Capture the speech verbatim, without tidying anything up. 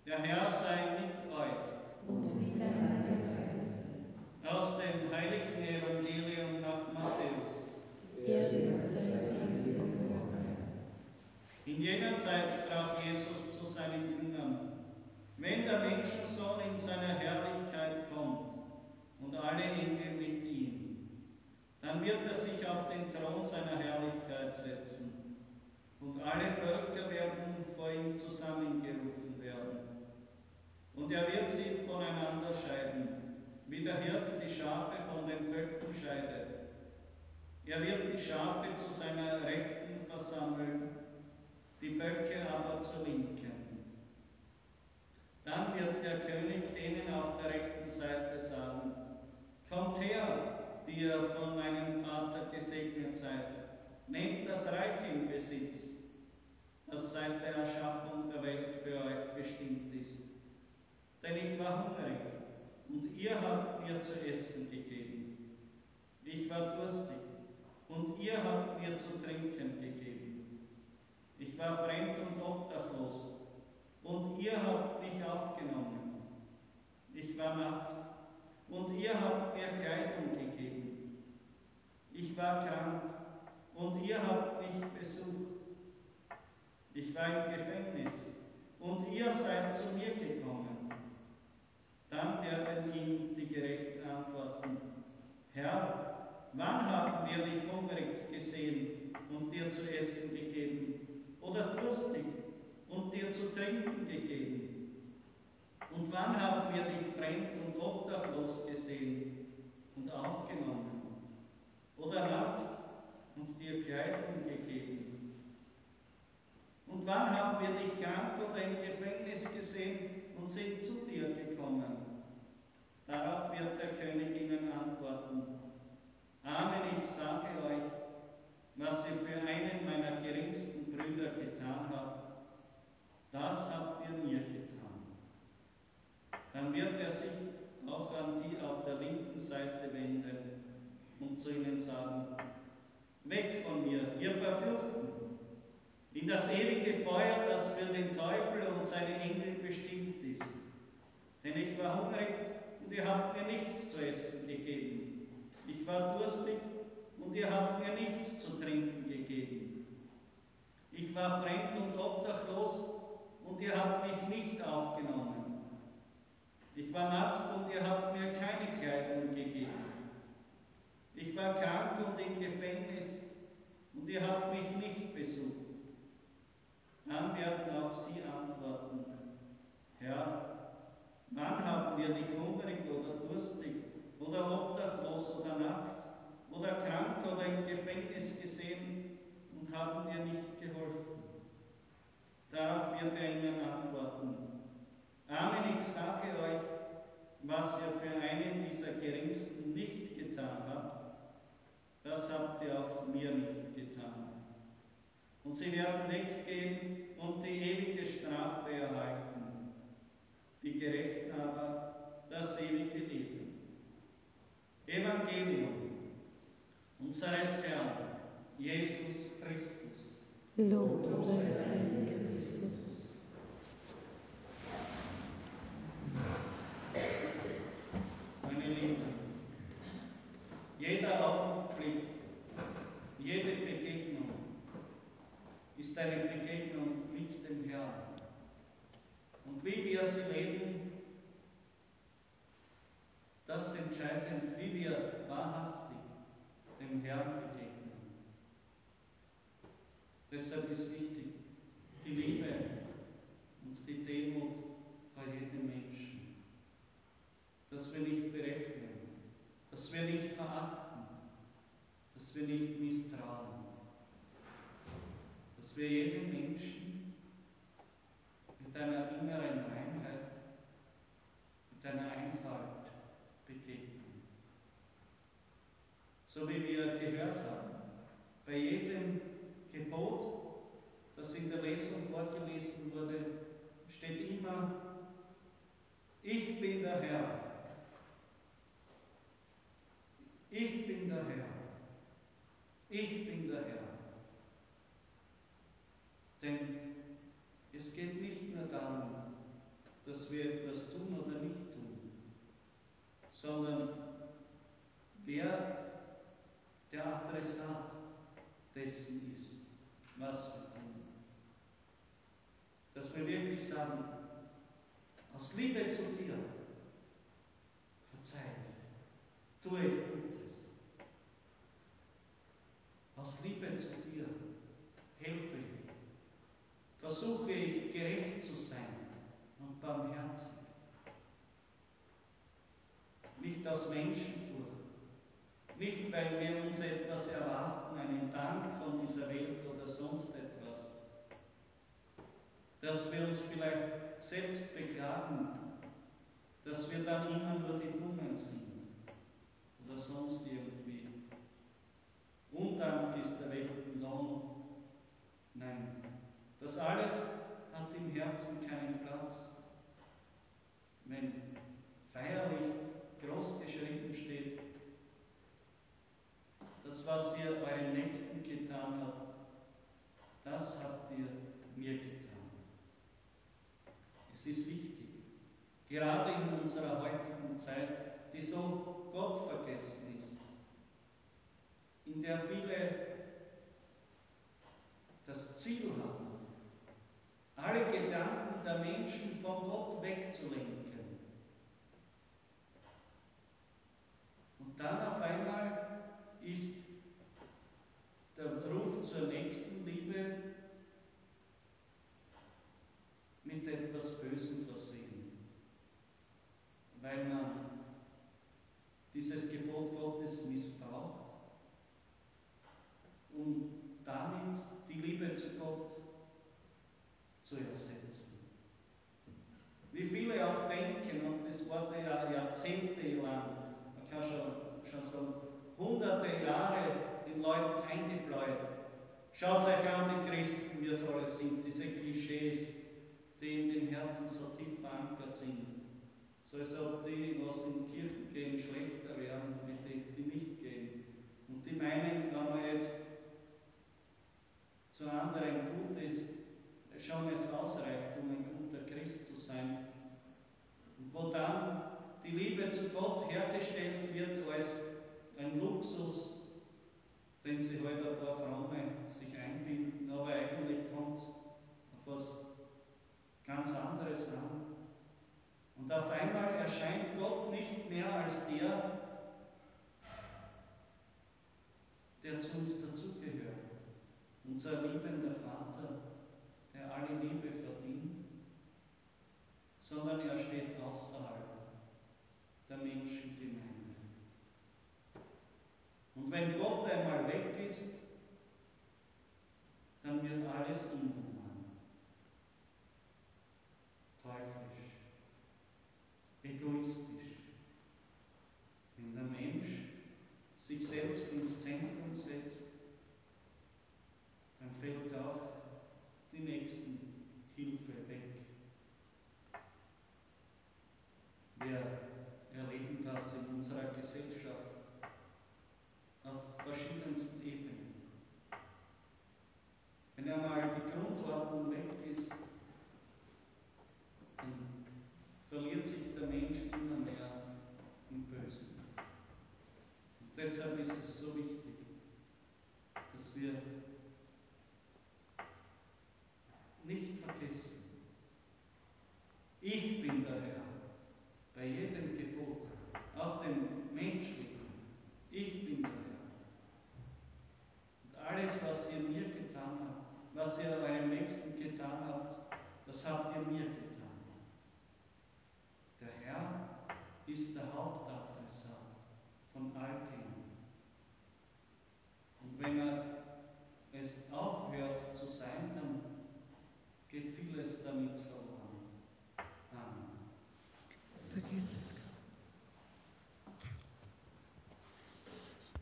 Der Herr sei mit euch. Und mit deinem Geist. Aus dem heiligen Evangelium nach Matthäus. Ehre sei dir, o Herr. In jener Zeit sprach Jesus zu seinen Jüngern: Wenn der Menschensohn in seiner Herrlichkeit kommt und alle Engel mit ihm, dann wird er sich auf den Thron seiner Herrlichkeit setzen und alle Völker werden vor ihm zusammengerufen werden. Und er wird sie voneinander scheiden, wie der Hirt die Schafe von den Böcken scheidet. Er wird die Schafe zu seiner Rechten versammeln, die Böcke aber zur Linken. Dann wird der König denen auf der rechten Seite sagen: Kommt her, die ihr von meinem Vater gesegnet seid, nehmt das Reich in Besitz, das seit der Erschaffung der Welt für euch bestimmt ist. Denn ich war hungrig, und ihr habt mir zu essen gegeben. Ich war durstig, und ihr habt mir zu trinken gegeben. Ich war fremd und obdachlos, und ihr habt mich aufgenommen. Ich war nackt, und ihr habt mir Kleidung gegeben. Ich war krank, und ihr habt mich besucht. Ich war im Gefängnis, und ihr seid zu mir gekommen. Dann werden ihm die Gerechten antworten: Herr, wann haben wir dich hungrig gesehen und dir zu essen gegeben, oder durstig und dir zu trinken gegeben? Und wann haben wir dich fremd und obdachlos gesehen und aufgenommen, oder nackt und dir Kleidung gegeben? Und wann haben wir dich krank oder im Gefängnis gesehen und sind zu dir gekommen? Darauf wird der König ihnen antworten: Amen, ich sage euch, was ihr für einen meiner geringsten Brüder getan habt, das habt ihr mir getan. Dann wird er sich auch an die auf der linken Seite wenden und zu ihnen sagen: Weg von mir, ihr Verfluchten, in das ewige Feuer, das für den Teufel und seine Engel bestimmt ist. Denn ich war hungrig, und ihr habt mir nichts zu essen gegeben. Ich war durstig, und ihr habt mir nichts zu trinken gegeben. Ich war fremd und obdachlos, und ihr habt mich nicht aufgenommen. Ich war nackt, und ihr habt mir keine Kleidung gegeben. Ich war krank und im Gefängnis, und ihr habt mich nicht besucht. Dann werden auch sie antworten: Herr, wann haben wir dich hungrig oder durstig oder obdachlos oder nackt oder krank oder im Gefängnis gesehen und haben dir nicht geholfen? Darauf wird er ihnen antworten: Amen, ich sage euch, was ihr für einen dieser Geringsten nicht getan habt, das habt ihr auch mir nicht getan. Und sie werden weggehen und die ewige Strafe erhalten, die Gerechten aber das ewige Leben. Evangelium unseres Herrn, Jesus Christus. Lob sei dir, Christus. Meine Lieben, jeder Augenblick, jede Begegnung ist eine Begegnung mit dem Herrn. Und wie wir sie leben, das entscheidend, wie wir wahrhaftig dem Herrn begegnen. Deshalb ist wichtig die Liebe und die Demut vor jedem Menschen. Dass wir nicht berechnen, dass wir nicht verachten, dass wir nicht misstrauen. Dass wir jedem Menschen mit einer inneren Reinheit, mit einer Einfalt begegnen. So wie wir gehört haben, bei jedem Gebot, das in der Lesung vorgelesen wurde, steht immer: Ich bin der Herr. Ich bin der Herr. Ich bin der Herr. Denn es geht nicht nur darum, dass wir etwas tun oder nicht tun, sondern wer der Adressat dessen ist, was wir tun. Dass wir wirklich sagen, aus Liebe zu dir verzeih ich, tue ich Gutes. Aus Liebe zu dir helfe ich, versuche ich gerecht zu sein und barmherzig. Nicht aus Menschenfurcht, nicht weil wir uns etwas erwarten, einen Dank von dieser Welt oder sonst etwas, dass wir uns vielleicht selbst beklagen, dass wir dann immer nur die Dummen sind oder sonst irgendwie. Undank ist der Weltenlohn. Nein, das alles hat im Herzen keinen Platz. Wenn feierlich groß geschrieben steht, das, was ihr eurem Nächsten getan habt, das habt ihr mir getan. Es ist wichtig, gerade in unserer heutigen Zeit, die so gottvergessen ist, in der viele das Ziel haben, alle Gedanken der Menschen von Gott wegzulenken. Und dann auf einmal ist der Ruf zur Nächstenliebe mit etwas Bösem versehen, weil man dieses Gebot Gottes missbraucht, um damit die Liebe zu Gott zu ersetzen. Wie viele auch denken, und das wurde ja jahrzehntelang, man kann schon, schon sagen, hunderte Jahre den Leuten eingebläut. Schaut euch an, die Christen, wie es alles sind, diese Klischees, die in den Herzen so tief verankert sind. So als ob die, was in die Kirchen gehen, schlechter wären, wie die, die nicht gehen. Und die meinen, wenn man jetzt zu anderen gut ist, schon es ausreicht, um ein guter Christ zu sein. Und wo dann die Liebe zu Gott hergestellt wird als ein Luxus, den sie heute ein paar Fromme sich einbilden, aber eigentlich kommt es auf was ganz anderes an. Und auf einmal erscheint Gott nicht mehr als der, der zu uns dazugehört. Unser liebender Vater, der alle Liebe verdient, sondern er steht außerhalb der Menschengemeinde. Und wenn Gott einmal weg ist, dann wird alles inhuman, teuflisch, egoistisch. Wenn der Mensch sich selbst ins Zentrum setzt, dann fällt auch die Nächstenhilfe weg. Wir erleben das in unserer Gesellschaft auf verschiedensten Ebenen. Wenn einmal die Grundordnung weg ist, dann verliert sich der Mensch immer mehr im Bösen. Und deshalb ist es so wichtig, dass wir nicht vergessen, ich bin der Herr, bei jedem Gebot, auch dem menschlichen, ich bin der Herr. Und alles, was ihr mir getan habt, was ihr eurem Nächsten getan habt, das habt ihr mir getan. Der Herr ist der Hauptadressat von all dem. Und wenn er es aufhört zu sein, dann geht vieles damit verloren.